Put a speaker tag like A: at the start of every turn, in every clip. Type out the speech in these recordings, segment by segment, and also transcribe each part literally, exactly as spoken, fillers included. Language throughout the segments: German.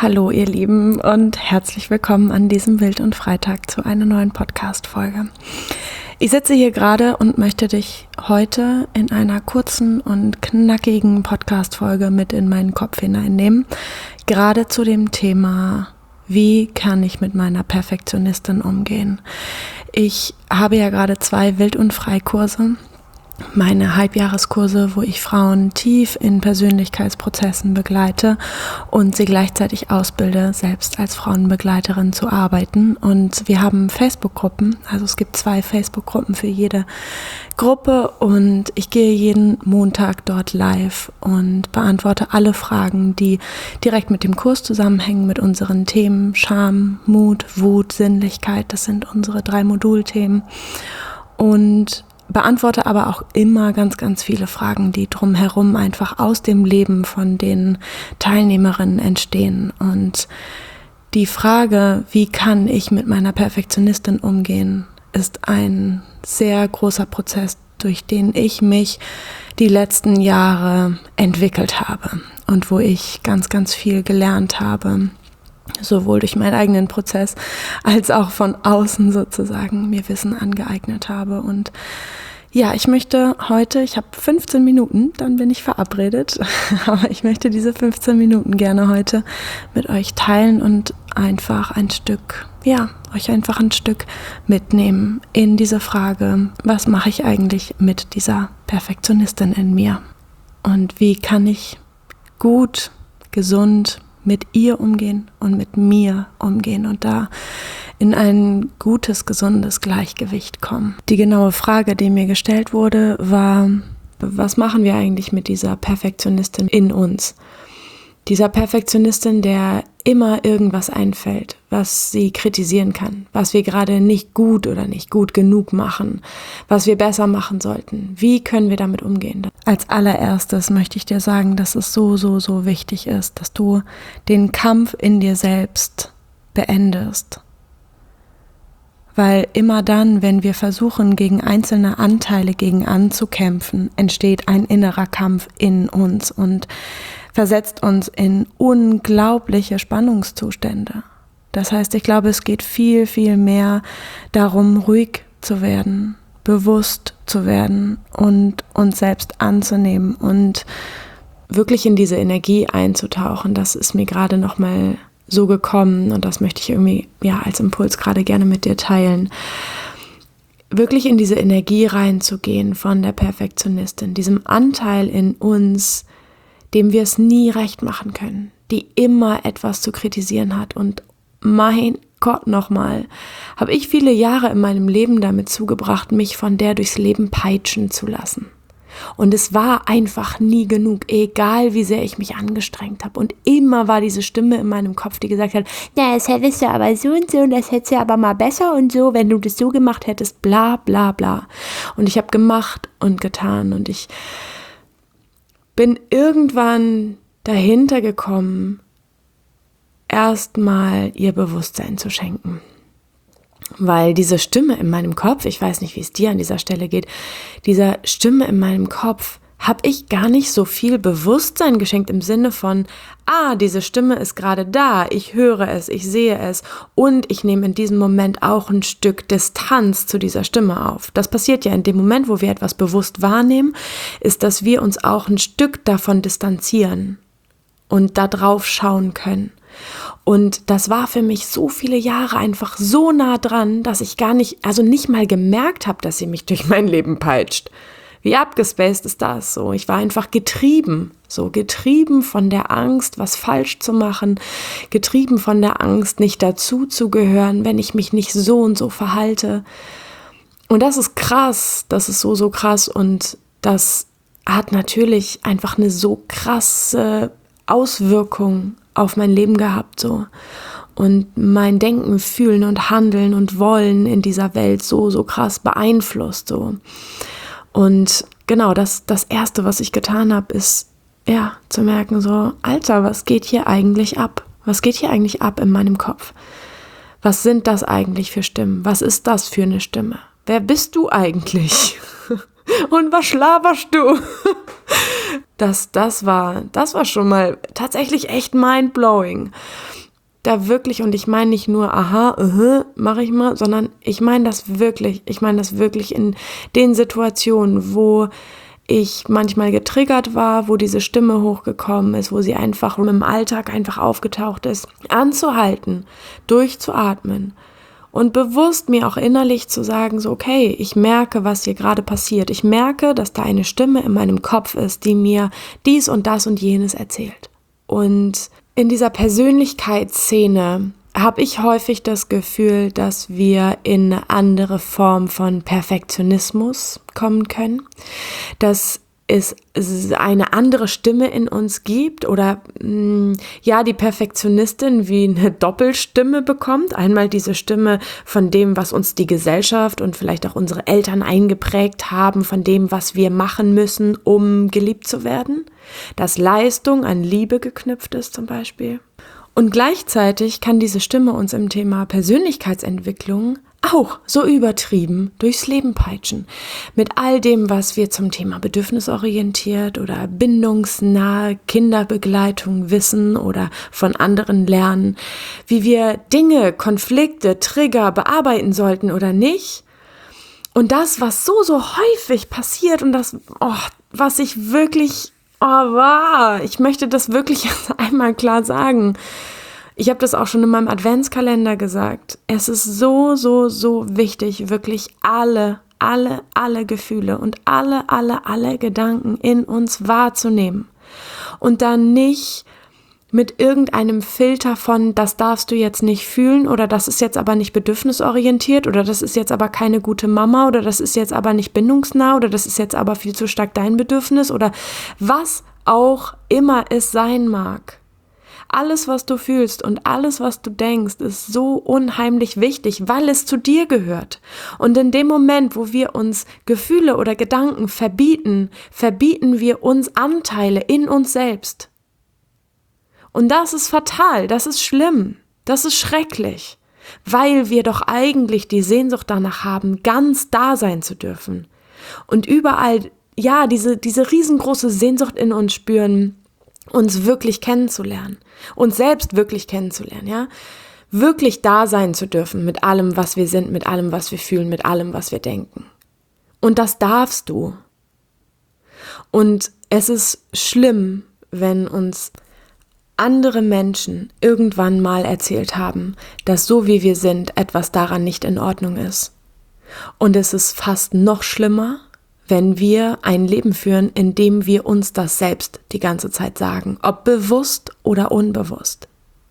A: Hallo ihr Lieben und herzlich willkommen an diesem Wild- und Freitag zu einer neuen Podcast-Folge. Ich sitze hier gerade und möchte dich heute in einer kurzen und knackigen Podcast-Folge mit in meinen Kopf hineinnehmen, gerade zu dem Thema: Wie kann ich mit meiner Perfektionistin umgehen? Ich habe ja gerade zwei Wild- und Freikurse, meine Halbjahreskurse, wo ich Frauen tief in Persönlichkeitsprozessen begleite und sie gleichzeitig ausbilde, selbst als Frauenbegleiterin zu arbeiten. Und wir haben Facebook-Gruppen, also es gibt zwei Facebook-Gruppen für jede Gruppe und ich gehe jeden Montag dort live und beantworte alle Fragen, die direkt mit dem Kurs zusammenhängen, mit unseren Themen Scham, Mut, Wut, Sinnlichkeit. Das sind unsere drei Modulthemen. Und beantworte aber auch immer ganz, ganz viele Fragen, die drumherum einfach aus dem Leben von den Teilnehmerinnen entstehen. Und die Frage, wie kann ich mit meiner Perfektionistin umgehen, ist ein sehr großer Prozess, durch den ich mich die letzten Jahre entwickelt habe und wo ich ganz, ganz viel gelernt habe, sowohl durch meinen eigenen Prozess als auch von außen sozusagen mir Wissen angeeignet habe. Und ja, ich möchte heute, ich habe fünfzehn Minuten, dann bin ich verabredet, aber ich möchte diese fünfzehn Minuten gerne heute mit euch teilen und einfach ein Stück, ja, euch einfach ein Stück mitnehmen in diese Frage: Was mache ich eigentlich mit dieser Perfektionistin in mir? Und wie kann ich gut, gesund mit ihr umgehen und mit mir umgehen und da in ein gutes, gesundes Gleichgewicht kommen. Die genaue Frage, die mir gestellt wurde, war: Was machen wir eigentlich mit dieser Perfektionistin in uns? Dieser Perfektionistin, der immer irgendwas einfällt, was sie kritisieren kann, was wir gerade nicht gut oder nicht gut genug machen, was wir besser machen sollten. Wie können wir damit umgehen? Als allererstes möchte ich dir sagen, dass es so, so, so wichtig ist, dass du den Kampf in dir selbst beendest. Weil immer dann, wenn wir versuchen, gegen einzelne Anteile gegen anzukämpfen, entsteht ein innerer Kampf in uns und versetzt uns in unglaubliche Spannungszustände. Das heißt, ich glaube, es geht viel, viel mehr darum, ruhig zu werden, bewusst zu werden und uns selbst anzunehmen und wirklich in diese Energie einzutauchen. Das ist mir gerade nochmal so gekommen und das möchte ich irgendwie ja als Impuls gerade gerne mit dir teilen. Wirklich in diese Energie reinzugehen von der Perfektionistin, diesem Anteil in uns, dem wir es nie recht machen können, die immer etwas zu kritisieren hat. Und mein Gott, nochmal, habe ich viele Jahre in meinem Leben damit zugebracht, mich von der durchs Leben peitschen zu lassen. Und es war einfach nie genug, egal wie sehr ich mich angestrengt habe. Und immer war diese Stimme in meinem Kopf, die gesagt hat: Na, das hättest du aber so und so und das hättest du aber mal besser und so, wenn du das so gemacht hättest, bla bla bla. Und ich habe gemacht und getan und ich bin irgendwann dahinter gekommen, erstmal ihr Bewusstsein zu schenken. Weil diese Stimme in meinem Kopf, ich weiß nicht, wie es dir an dieser Stelle geht, dieser Stimme in meinem Kopf habe ich gar nicht so viel Bewusstsein geschenkt im Sinne von: Ah, diese Stimme ist gerade da, ich höre es, ich sehe es und ich nehme in diesem Moment auch ein Stück Distanz zu dieser Stimme auf. Das passiert ja in dem Moment, wo wir etwas bewusst wahrnehmen, ist, dass wir uns auch ein Stück davon distanzieren und da drauf schauen können. Und das war für mich so viele Jahre einfach so nah dran, dass ich gar nicht, also nicht mal gemerkt habe, dass sie mich durch mein Leben peitscht. Wie abgespaced ist das so? Ich war einfach getrieben, so getrieben von der Angst, was falsch zu machen, getrieben von der Angst, nicht dazu zu gehören, wenn ich mich nicht so und so verhalte. Und das ist krass, das ist so, so krass und das hat natürlich einfach eine so krasse Auswirkung auf mein Leben gehabt, so. Und mein Denken, Fühlen und Handeln und Wollen in dieser Welt so, so krass beeinflusst, so. Und genau, das, das Erste, was ich getan habe, ist, ja, zu merken, so: Alter, was geht hier eigentlich ab? Was geht hier eigentlich ab in meinem Kopf? Was sind das eigentlich für Stimmen? Was ist das für eine Stimme? Wer bist du eigentlich? Und was laberst du? Das, das war, das war schon mal tatsächlich echt mindblowing. Da wirklich, und ich meine nicht nur, aha, uh, mache ich mal, sondern ich meine das wirklich, ich meine das wirklich in den Situationen, wo ich manchmal getriggert war, wo diese Stimme hochgekommen ist, wo sie einfach im Alltag einfach aufgetaucht ist, anzuhalten, durchzuatmen und bewusst mir auch innerlich zu sagen, so okay, ich merke, was hier gerade passiert. Ich merke, dass da eine Stimme in meinem Kopf ist, die mir dies und das und jenes erzählt. Und in dieser Persönlichkeitsszene habe ich häufig das Gefühl, dass wir in eine andere Form von Perfektionismus kommen können, dass es eine andere Stimme in uns gibt oder mh, ja, die Perfektionistin wie eine Doppelstimme bekommt. Einmal diese Stimme von dem, was uns die Gesellschaft und vielleicht auch unsere Eltern eingeprägt haben, von dem, was wir machen müssen, um geliebt zu werden, dass Leistung an Liebe geknüpft ist zum Beispiel. Und gleichzeitig kann diese Stimme uns im Thema Persönlichkeitsentwicklung auch so übertrieben durchs Leben peitschen. Mit all dem, was wir zum Thema bedürfnisorientiert oder bindungsnahe Kinderbegleitung wissen oder von anderen lernen, wie wir Dinge, Konflikte, Trigger bearbeiten sollten oder nicht. Und das, was so, so häufig passiert und das, oh, was ich wirklich, oh, wow, ich möchte das wirklich einmal klar sagen. Ich habe das auch schon in meinem Adventskalender gesagt. Es ist so, so, so wichtig, wirklich alle, alle, alle Gefühle und alle, alle, alle Gedanken in uns wahrzunehmen. Und dann nicht mit irgendeinem Filter von, das darfst du jetzt nicht fühlen oder das ist jetzt aber nicht bedürfnisorientiert oder das ist jetzt aber keine gute Mama oder das ist jetzt aber nicht bindungsnah oder das ist jetzt aber viel zu stark dein Bedürfnis oder was auch immer es sein mag. Alles, was du fühlst und alles, was du denkst, ist so unheimlich wichtig, weil es zu dir gehört. Und in dem Moment, wo wir uns Gefühle oder Gedanken verbieten, verbieten wir uns Anteile in uns selbst. Und das ist fatal, das ist schlimm, das ist schrecklich, weil wir doch eigentlich die Sehnsucht danach haben, ganz da sein zu dürfen. Und überall, ja, diese, diese riesengroße Sehnsucht in uns spüren, uns wirklich kennenzulernen, uns selbst wirklich kennenzulernen, ja, wirklich da sein zu dürfen mit allem, was wir sind, mit allem, was wir fühlen, mit allem, was wir denken. Und das darfst du. Und es ist schlimm, wenn uns andere Menschen irgendwann mal erzählt haben, dass so wie wir sind, etwas daran nicht in Ordnung ist. Und es ist fast noch schlimmer, wenn wir ein Leben führen, in dem wir uns das selbst die ganze Zeit sagen, ob bewusst oder unbewusst.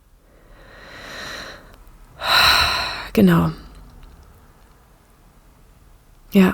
A: Genau. Ja.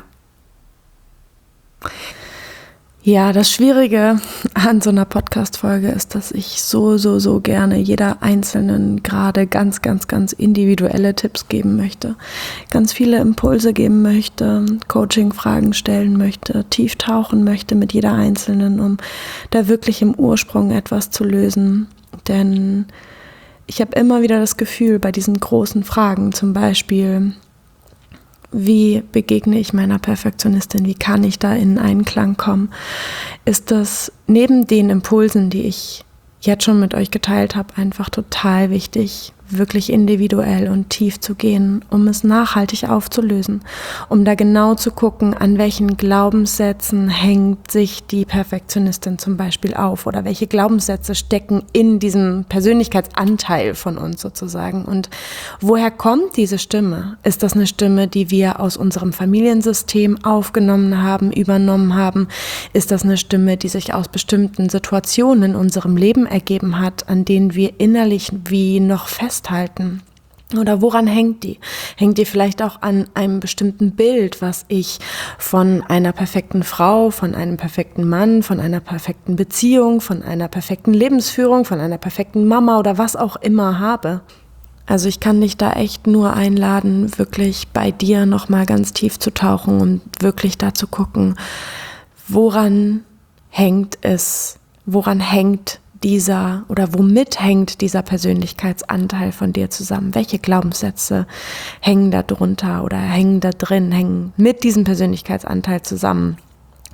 A: Ja, das Schwierige an so einer Podcast-Folge ist, dass ich so, so, so gerne jeder Einzelnen gerade ganz, ganz, ganz individuelle Tipps geben möchte, ganz viele Impulse geben möchte, Coaching-Fragen stellen möchte, tief tauchen möchte mit jeder Einzelnen, um da wirklich im Ursprung etwas zu lösen. Denn ich habe immer wieder das Gefühl bei diesen großen Fragen, zum Beispiel, wie begegne ich meiner Perfektionistin? Wie kann ich da in Einklang kommen? Ist das neben den Impulsen, die ich jetzt schon mit euch geteilt habe, einfach total wichtig, wirklich individuell und tief zu gehen, um es nachhaltig aufzulösen, um da genau zu gucken, an welchen Glaubenssätzen hängt sich die Perfektionistin zum Beispiel auf oder welche Glaubenssätze stecken in diesem Persönlichkeitsanteil von uns sozusagen und woher kommt diese Stimme? Ist das eine Stimme, die wir aus unserem Familiensystem aufgenommen haben, übernommen haben? Ist das eine Stimme, die sich aus bestimmten Situationen in unserem Leben ergeben hat, an denen wir innerlich wie noch fest festhalten? Oder woran hängt die? Hängt die vielleicht auch an einem bestimmten Bild, was ich von einer perfekten Frau, von einem perfekten Mann, von einer perfekten Beziehung, von einer perfekten Lebensführung, von einer perfekten Mama oder was auch immer habe? Also ich kann dich da echt nur einladen, wirklich bei dir nochmal ganz tief zu tauchen und wirklich da zu gucken, woran hängt es, woran hängt dieser oder womit hängt dieser Persönlichkeitsanteil von dir zusammen? Welche Glaubenssätze hängen da drunter oder hängen da drin, hängen mit diesem Persönlichkeitsanteil zusammen?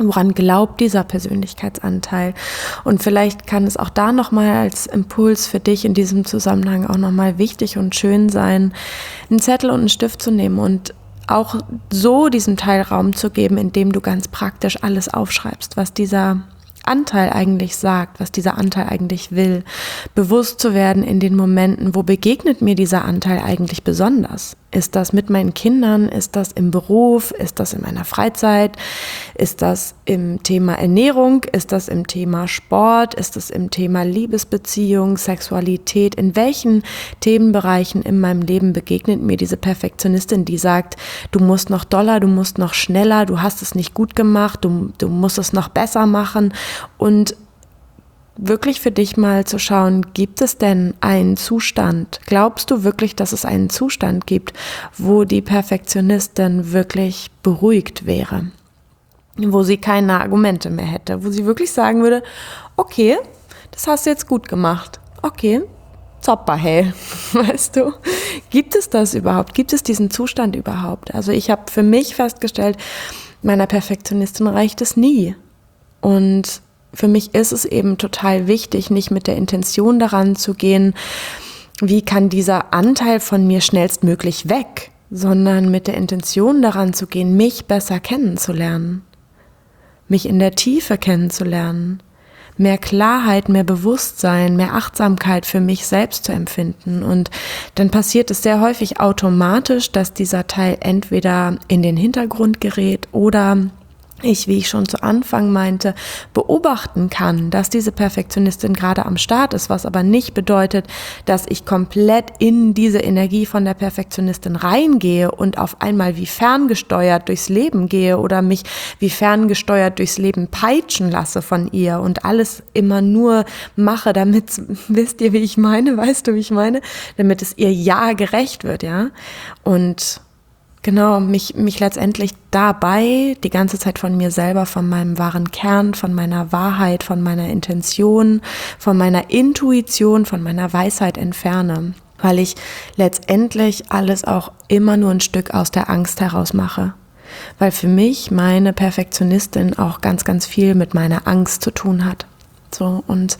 A: Woran glaubt dieser Persönlichkeitsanteil? Und vielleicht kann es auch da nochmal als Impuls für dich in diesem Zusammenhang auch nochmal wichtig und schön sein, einen Zettel und einen Stift zu nehmen und auch so diesem Teil Raum zu geben, indem du ganz praktisch alles aufschreibst, was dieser Anteil eigentlich sagt, was dieser Anteil eigentlich will. Bewusst zu werden in den Momenten, wo begegnet mir dieser Anteil eigentlich besonders? Ist das mit meinen Kindern? Ist das im Beruf? Ist das in meiner Freizeit? Ist das im Thema Ernährung? Ist das im Thema Sport? Ist das im Thema Liebesbeziehung, Sexualität? In welchen Themenbereichen in meinem Leben begegnet mir diese Perfektionistin, die sagt, du musst noch doller, du musst noch schneller, du hast es nicht gut gemacht, du, du musst es noch besser machen? Und wirklich für dich mal zu schauen, gibt es denn einen Zustand? Glaubst du wirklich, dass es einen Zustand gibt, wo die Perfektionistin wirklich beruhigt wäre? Wo sie keine Argumente mehr hätte? Wo sie wirklich sagen würde, okay, das hast du jetzt gut gemacht. Okay, zopper, hey, weißt du? Gibt es das überhaupt? Gibt es diesen Zustand überhaupt? Also ich habe für mich festgestellt, meiner Perfektionistin reicht es nie. Und für mich ist es eben total wichtig, nicht mit der Intention daran zu gehen, wie kann dieser Anteil von mir schnellstmöglich weg, sondern mit der Intention daran zu gehen, mich besser kennenzulernen, mich in der Tiefe kennenzulernen, mehr Klarheit, mehr Bewusstsein, mehr Achtsamkeit für mich selbst zu empfinden. Und dann passiert es sehr häufig automatisch, dass dieser Teil entweder in den Hintergrund gerät oder ich, wie ich schon zu Anfang meinte, beobachten kann, dass diese Perfektionistin gerade am Start ist, was aber nicht bedeutet, dass ich komplett in diese Energie von der Perfektionistin reingehe und auf einmal wie ferngesteuert durchs Leben gehe oder mich wie ferngesteuert durchs Leben peitschen lasse von ihr und alles immer nur mache, damit, wisst ihr, wie ich meine, weißt du, wie ich meine, damit es ihr ja gerecht wird, ja, und Genau, mich, mich letztendlich dabei die ganze Zeit von mir selber, von meinem wahren Kern, von meiner Wahrheit, von meiner Intention, von meiner Intuition, von meiner Weisheit entferne, weil ich letztendlich alles auch immer nur ein Stück aus der Angst heraus mache. Weil für mich meine Perfektionistin auch ganz, ganz viel mit meiner Angst zu tun hat. So, und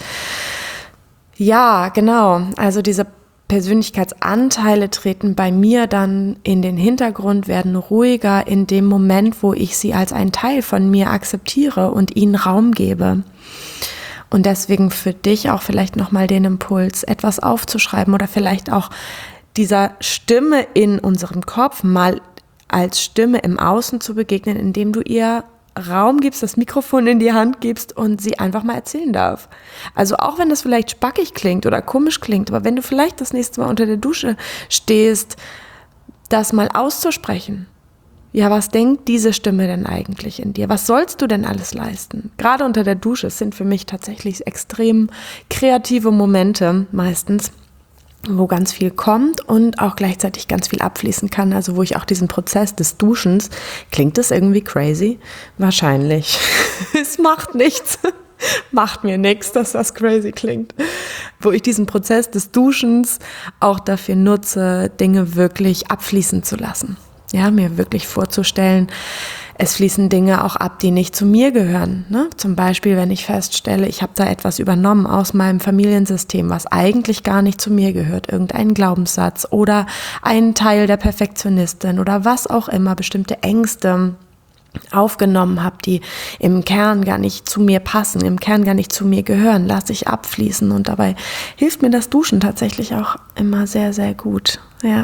A: ja, genau, also diese Persönlichkeitsanteile treten bei mir dann in den Hintergrund, werden ruhiger in dem Moment, wo ich sie als einen Teil von mir akzeptiere und ihnen Raum gebe. Und deswegen für dich auch vielleicht nochmal den Impuls, etwas aufzuschreiben oder vielleicht auch dieser Stimme in unserem Kopf mal als Stimme im Außen zu begegnen, indem du ihr Raum gibst, das Mikrofon in die Hand gibst und sie einfach mal erzählen darf. Also auch wenn das vielleicht spackig klingt oder komisch klingt, aber wenn du vielleicht das nächste Mal unter der Dusche stehst, das mal auszusprechen. Ja, was denkt diese Stimme denn eigentlich in dir? Was sollst du denn alles leisten? Gerade unter der Dusche sind für mich tatsächlich extrem kreative Momente meistens, wo ganz viel kommt und auch gleichzeitig ganz viel abfließen kann, also wo ich auch diesen Prozess des Duschens, klingt das irgendwie crazy? Wahrscheinlich. Es macht nichts, macht mir nichts, dass das crazy klingt. Wo ich diesen Prozess des Duschens auch dafür nutze, Dinge wirklich abfließen zu lassen. Ja, mir wirklich vorzustellen, es fließen Dinge auch ab, die nicht zu mir gehören. Ne? Zum Beispiel, wenn ich feststelle, ich habe da etwas übernommen aus meinem Familiensystem, was eigentlich gar nicht zu mir gehört, irgendeinen Glaubenssatz oder einen Teil der Perfektionistin oder was auch immer, bestimmte Ängste aufgenommen habe, die im Kern gar nicht zu mir passen, im Kern gar nicht zu mir gehören, lasse ich abfließen und dabei hilft mir das Duschen tatsächlich auch immer sehr, sehr gut. Ja.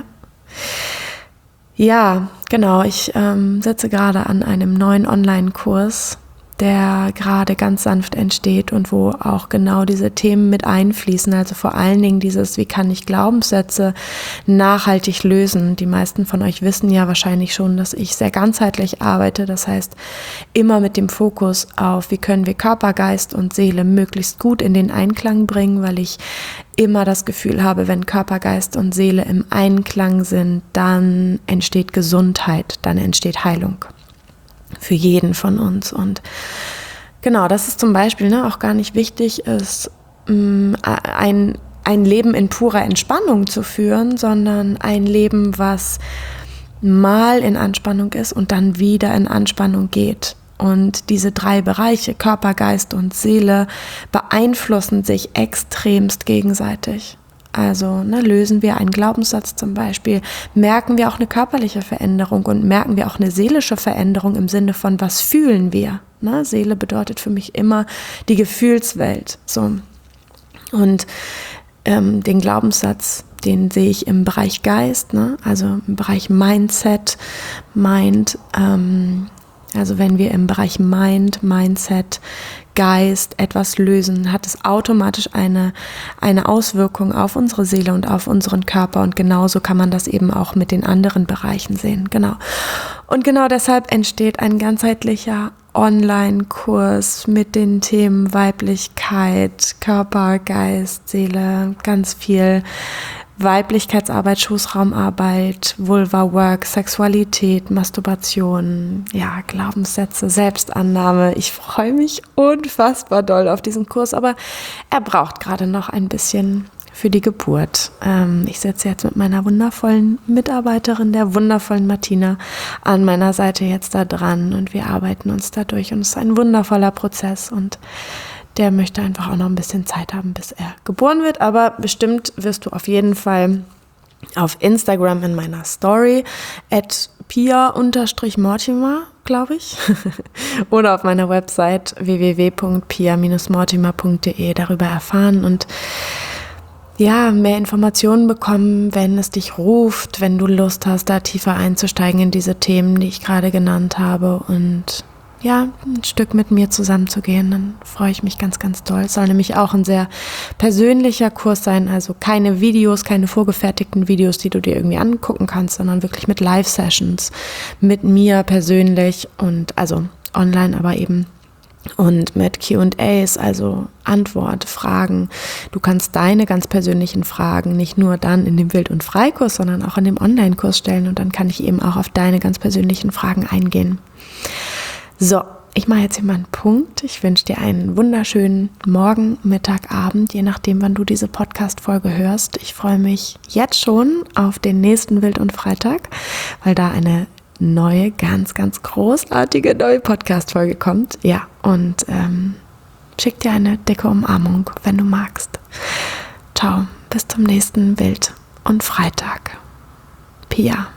A: Ja, genau. Ich ähm, sitze gerade an einem neuen Online-Kurs, der gerade ganz sanft entsteht und wo auch genau diese Themen mit einfließen. Also vor allen Dingen dieses, wie kann ich Glaubenssätze nachhaltig lösen? Die meisten von euch wissen ja wahrscheinlich schon, dass ich sehr ganzheitlich arbeite. Das heißt, immer mit dem Fokus auf, wie können wir Körper, Geist und Seele möglichst gut in den Einklang bringen, weil ich immer das Gefühl habe, wenn Körper, Geist und Seele im Einklang sind, dann entsteht Gesundheit, dann entsteht Heilung. Für jeden von uns. Und genau, das ist zum Beispiel ne, auch gar nicht wichtig ist, ein, ein Leben in purer Entspannung zu führen, sondern ein Leben, was mal in Anspannung ist und dann wieder in Anspannung geht. Und diese drei Bereiche, Körper, Geist und Seele, beeinflussen sich extremst gegenseitig. Also ne, lösen wir einen Glaubenssatz zum Beispiel, merken wir auch eine körperliche Veränderung und merken wir auch eine seelische Veränderung im Sinne von, was fühlen wir? Ne? Seele bedeutet für mich immer die Gefühlswelt. So. Und ähm, den Glaubenssatz, den sehe ich im Bereich Geist, ne? Also im Bereich Mindset, Mind, ähm, also wenn wir im Bereich Mind, Mindset, Geist etwas lösen, hat es automatisch eine, eine Auswirkung auf unsere Seele und auf unseren Körper. Und genauso kann man das eben auch mit den anderen Bereichen sehen. Genau. Und genau deshalb entsteht ein ganzheitlicher Online-Kurs mit den Themen Weiblichkeit, Körper, Geist, Seele, ganz viel Weiblichkeitsarbeit, Schoßraumarbeit, Vulva-Work, Sexualität, Masturbation, ja, Glaubenssätze, Selbstannahme. Ich freue mich unfassbar doll auf diesen Kurs, aber er braucht gerade noch ein bisschen für die Geburt. Ähm, ich sitze jetzt mit meiner wundervollen Mitarbeiterin, der wundervollen Martina, an meiner Seite jetzt da dran und wir arbeiten uns da durch und es ist ein wundervoller Prozess und der möchte einfach auch noch ein bisschen Zeit haben, bis er geboren wird. Aber bestimmt wirst du auf jeden Fall auf Instagram in meiner Story at pia-mortimer, glaube ich, oder auf meiner Website w w w punkt pia dash mortimer punkt d e darüber erfahren und ja, mehr Informationen bekommen, wenn es dich ruft, wenn du Lust hast, da tiefer einzusteigen in diese Themen, die ich gerade genannt habe und ja, ein Stück mit mir zusammenzugehen, dann freue ich mich ganz, ganz doll. Es soll nämlich auch ein sehr persönlicher Kurs sein, also keine Videos, keine vorgefertigten Videos, die du dir irgendwie angucken kannst, sondern wirklich mit Live-Sessions, mit mir persönlich und also online aber eben und mit Q and A's, also Antwort, Fragen. Du kannst deine ganz persönlichen Fragen nicht nur dann in dem Wild- und Freikurs, sondern auch in dem Online-Kurs stellen und dann kann ich eben auch auf deine ganz persönlichen Fragen eingehen. So, ich mache jetzt hier mal einen Punkt. Ich wünsche dir einen wunderschönen Morgen, Mittag, Abend, je nachdem, wann du diese Podcast-Folge hörst. Ich freue mich jetzt schon auf den nächsten Wild- und Freitag, weil da eine neue, ganz, ganz großartige neue Podcast-Folge kommt. Ja, und ähm, schick dir eine dicke Umarmung, wenn du magst. Ciao, bis zum nächsten Wild- und Freitag. Pia.